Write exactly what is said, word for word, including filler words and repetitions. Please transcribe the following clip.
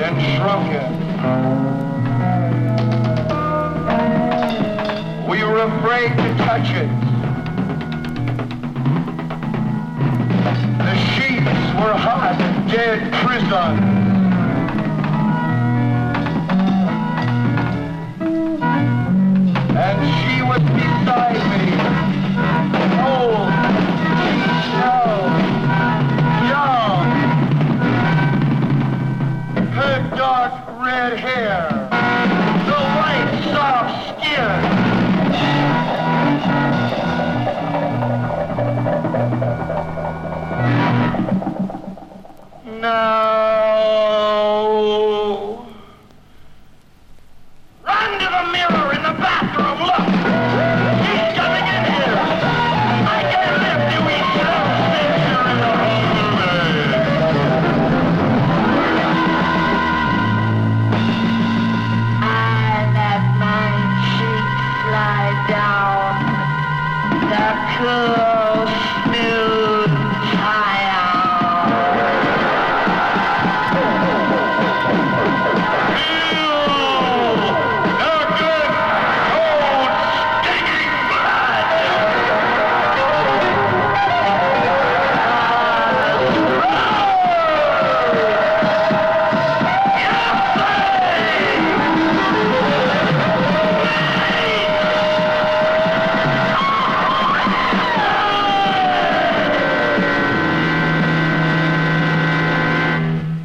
and shrunken. We were afraid to touch it. The sheets were hot, dead prisons. And she was beside me, old, young, young. Her dark red hair, the white soft skin. No.